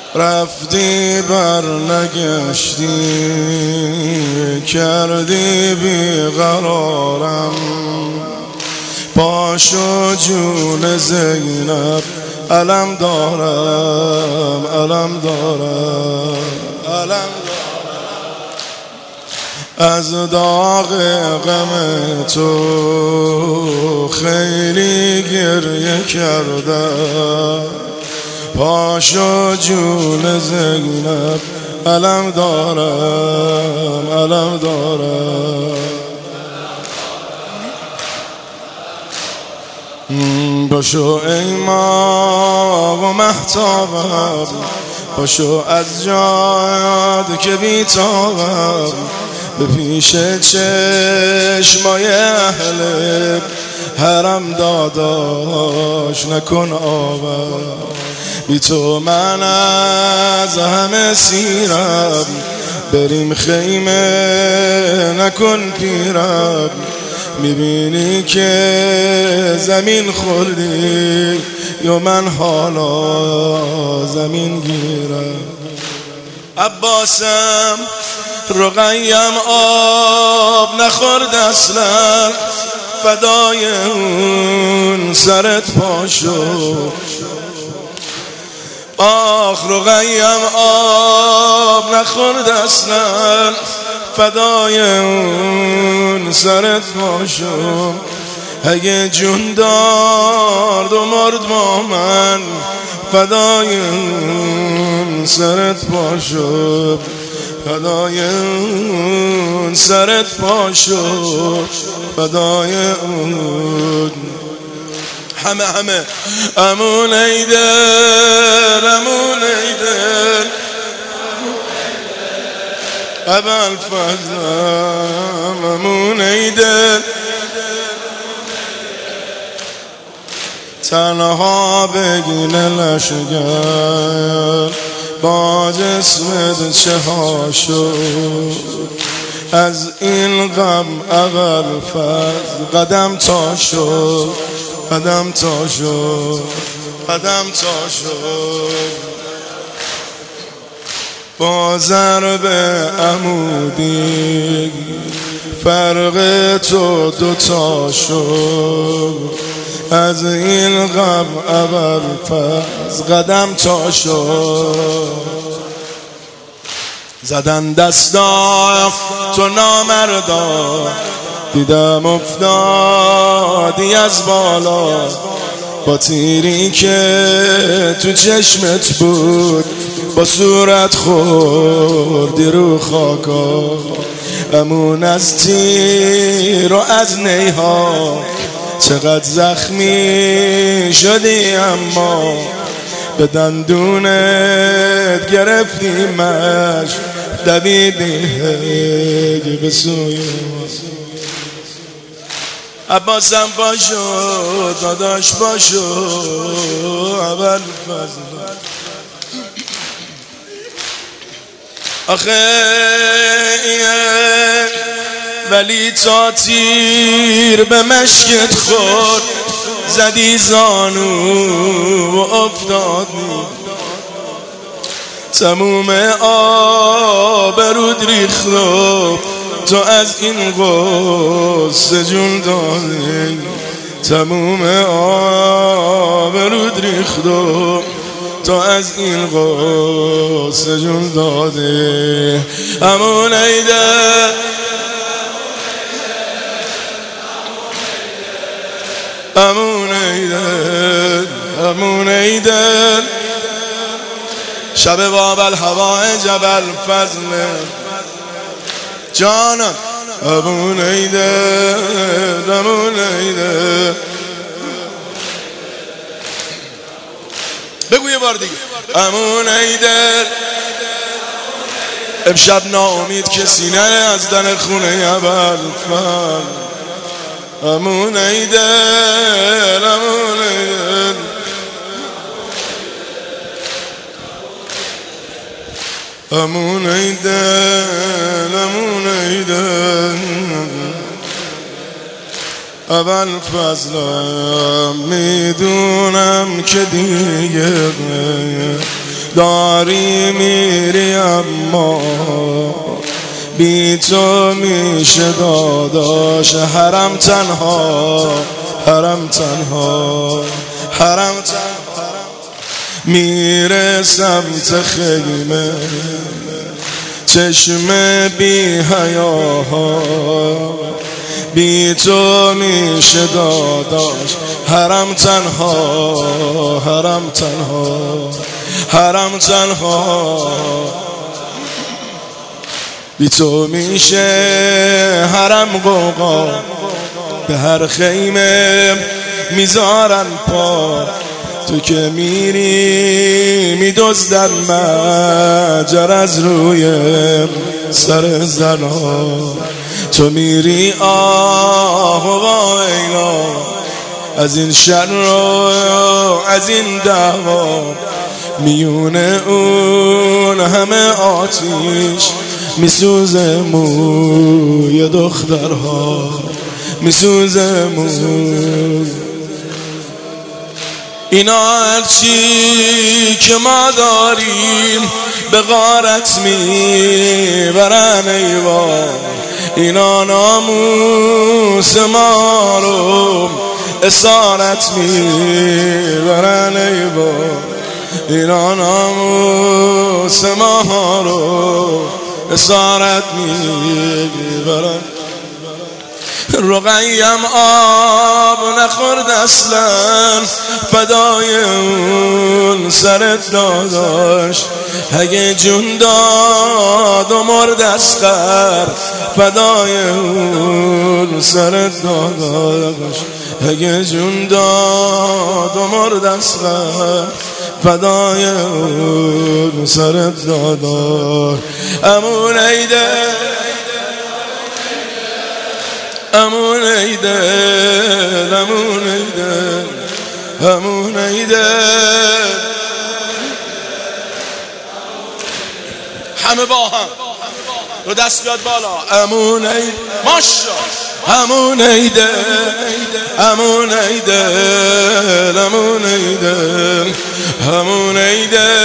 رفتی برنگشتی کردی بیقرارم. پاشو جون زینب علم دارم، علم دارم، علم دارم. از داغ غم تو خیلی گریه کردم. پاشو جون زینب علم دارم، علم دارم. باشو ای ماه و مهتابم، باشو از جاد که بیتابم. به پیش چشمای اهل حرم داداش نکن آبم. بی تو من از همه سیرم، بریم خیمه نکن پیرم. میبینی که زمین خوردی یا من حالا زمین گیرم. عباسم رقیم آب نخورد اصلا، فدای اون سرت پاشو. آخ رقیم آب نخورد اصلا، فدای اون سرت پاشو. اگه جون دارد و مرد با من، فدای اون سرت پاشو، فدای اون سرت پاشو، فدای اون. همه امون ایدر، امون ایدر، ابوالفضلم امون ایدر. تنها بگین لشگر با جسمت چه ها شد. از این غم ابوالفضل قدم تا شد، قدم تا شد، قدم تا شد. با ضرب عمودی فرق تو دوتا شد. از این غم ابوالفضل قدم تا شد. زدن دستا تو نامردا، دیدم افتادی از بالا. با تیری که تو چشمت بود، با صورت خوردی رو خاکا. امون از تیر و از نیها چقدر زخمی شدی، اما به دندونت گرفتیمش، دویدی به سوی ما. عباسم باشو داداش باشو ابوالفضل. آخه ولی تا تیر به مشکت خورد، زدی زانو و افتادی. تموم آبرود ریخت و تو از این غصه جون دادی. تموم آبرود ریخت و تو از این غصه جون دادی. امون ایدر، امون ایدر، امون ایدر. شب باب الهوای جبل فضل جانم. امون ایدر، امون ایدر. بگو یه بار دیگه. امون ایدر. امشب ناامید کسی نره از دن خونه ابوالفضل. امون ایدر، امون ایدر. امون ایدر، امون ایدر. ابوالفضل میدونم که دیگه داری میری اما بی تو میشه داداش حرم تنها حرم تنها حرم تنها میره سمت خیمه چشم بی حیاها بی تو میشه داداش حرم تنها حرم تنها حرم تنها بی تو میشه حرم قوقا به هر خیمه میذارن پا تو که میری میدزدن مجر از روی سر زنا تو میری آه و ویلا از این شر و از این دعوا میونه اون همه آتیش میسوزه موی دخترها میسوزه موی اینا هرچی که ما داریم به غارت میبرن ایوان اینا ناموس ما رو اسارت میبرن ایوان اینا ناموس ما رو اسارت میبرن رقیم آب نخورد اصلا فدای اون سرت داداش اگه جون داد و مرد اسقر فدای اون سرت داداش اگه جون داد و مرد اسقر فدای اون سرت داداش امون ایده امون ایده امون ایده امون ایده همه با هم رو دست بیاد بالا امون ایده ماشا امون ایده امون ایده امون ایده امون ایده